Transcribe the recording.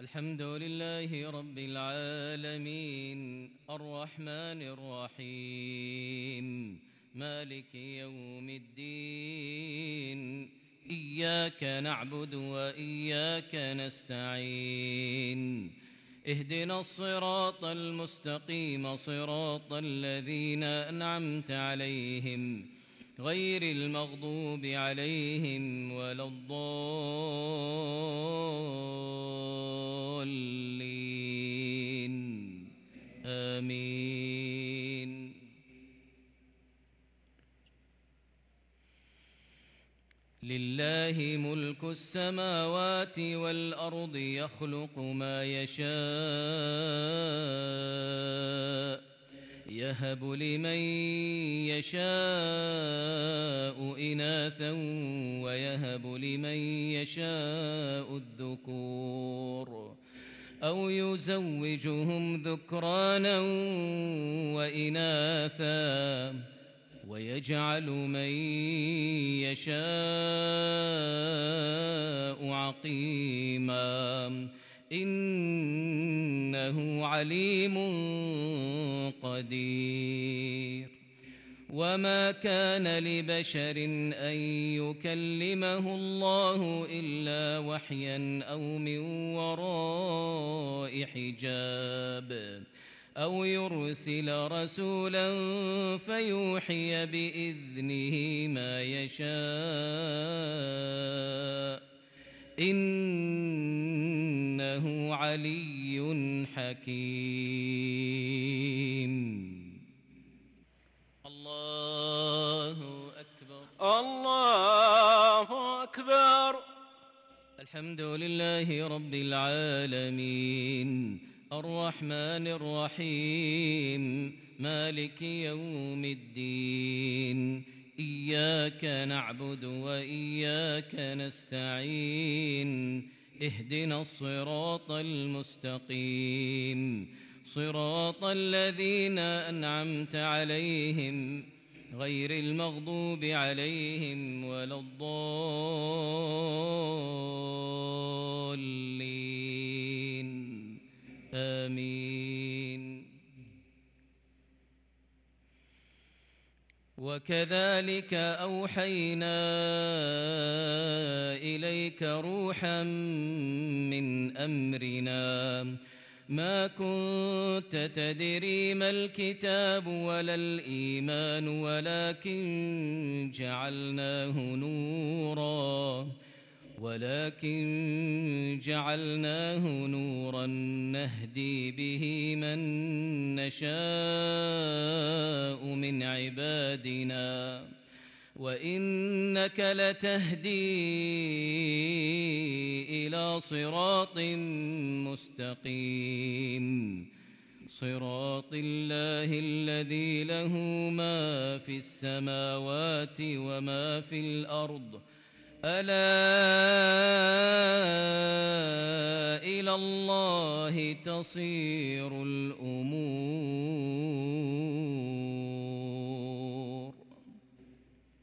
الحمد لله رب العالمين الرحمن الرحيم مالك يوم الدين إياك نعبد وإياك نستعين اهدنا الصراط المستقيم صراط الذين أنعمت عليهم غير المغضوب عليهم ولا الضالين آمين. لله ملك السماوات والأرض يخلق ما يشاء يهب لمن يشاء إناثا ويهب لمن يشاء الذكور أو يزوجهم ذكرانا وإناثا ويجعل من يشاء عقيما إنه عليم قدير. وما كان لبشر أن يكلمه الله إلا وحيا أو من وراء حجاب أو يرسل رسولا فيوحي بإذنه ما يشاء إنه علي حكيم. الله أكبر الله أكبر. الحمد لله رب العالمين الرحمن الرحيم مالك يوم الدين إياك نعبد وإياك نستعين اهدنا الصراط المستقيم صراط الذين أنعمت عليهم غير المغضوب عليهم ولا الضالين آمين. وكذلك أوحينا إليك روحا من أمرنا ما كنت تدري ما الكتاب ولا الإيمان ولكن جعلناه نورا نهدي به من نشاء من عبادنا وإنك لتهدي إلى صراط مستقيم صراط الله الذي له ما في السماوات وما في الأرض ألا إلى الله تصير الأمور.